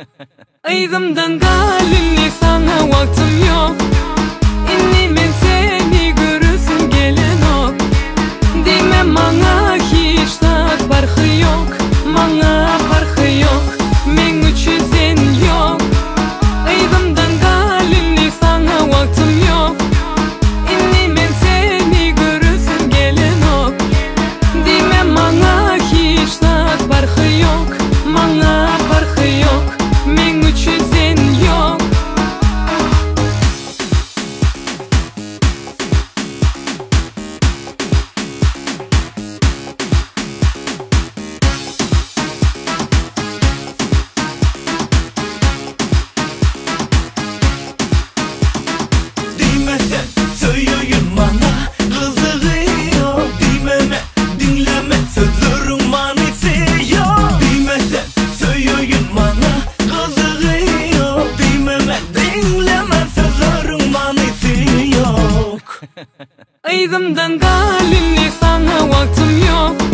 Aydımdan galimle sana vaktim yok. İnni ben seni görürsün gelen ok. Deme bana hiç tat farkı yok. Bana farkı yok. Men üçün sen yok. Aydımdan galimle sana vaktim yok. İnni ben seni görürsün gelen ok. Deme bana hiç tat farkı yok. Bana farkı yok. Men üçün sen yok. Demesen söyleyin bana kızıyor. Dememe dinleme sözlerin manisiyor. Demesen söyleyin bana kızıyor. Dememe dinleme sözlerin manisi yok. Aydımdan galimle sana vaktim yok.